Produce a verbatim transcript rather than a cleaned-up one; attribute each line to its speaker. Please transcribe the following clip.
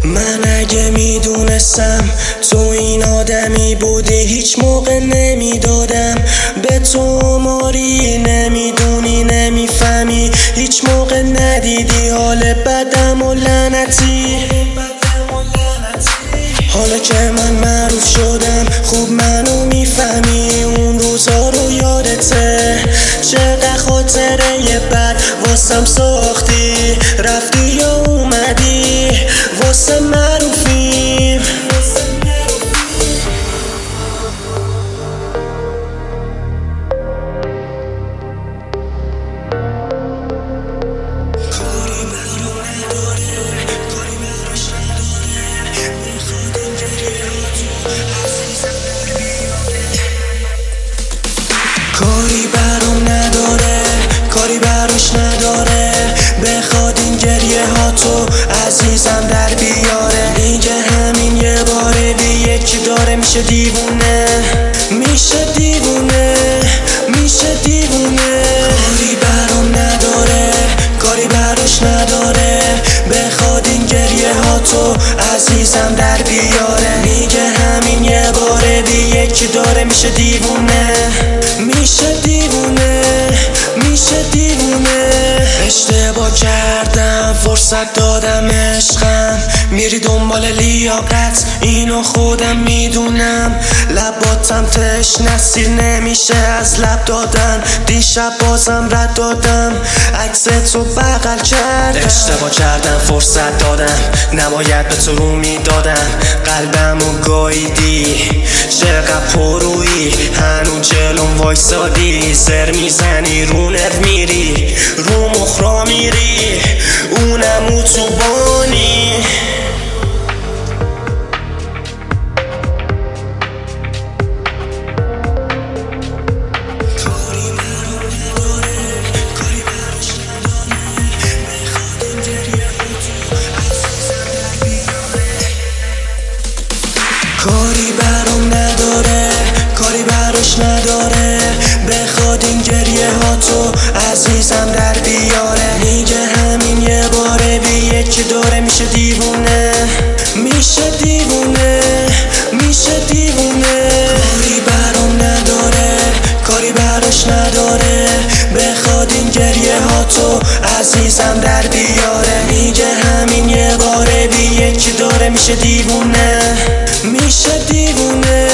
Speaker 1: من اگه میدونستم تو این آدمی بودی هیچ موقع نمیدادم به تو ماری. نمیدونی نمیفهمی هیچ موقع ندیدی حال بدم و لعنتی. حالا که من معروف شدم خوب منو میفهمی. اون روزا رو یادته چقدر خاطره یه بد واسم ساختی. رفتی یا اومدی واسه معروفیم. کاری برام نداره کاری براش نداره بخواد این گریه ها تو عزیزم در بیاره. میگه همین یه باره بی یکی داره میشه دیوونه میشه دیوونه میشه دیوونه. کاری برام نداره کاری براش نداره بخواد این گریه ها تو عزیزم در بیاره. میگه همین یه باره بی یکی داره میشه دیوونه میشه دیوونه میشه دیوونه. اشتباه کردم فرصت دادم عشقم میری دنبال لیاقت اینو خودم میدونم. لباتم تش نسیر نمیشه از لب دادن. دیشب بازم رد دادم عکس تو بغل کردم. اشتباه کردم فرصت دادم نباید به تو رو میدادم. قلبمو گاییدی چقدر پرویی هنو جلوم وایسادی. زر میزنی رو نر میری رو مخرا میری اونم اتوبانی. کاری برام نداره کاری براش نداره بخواد این گریه ها تو عزیزم در بیاره. میگه همین یه باره بی یکی داره میشه دیوونه میشه دیوونه میشه دیوونه. کاری برام نداره کاری براش نداره بخواد این گریه ها تو عزیزم در بیاره. میگه همین یه باره بی یکی داره میشه دیوونه میشه دیوونه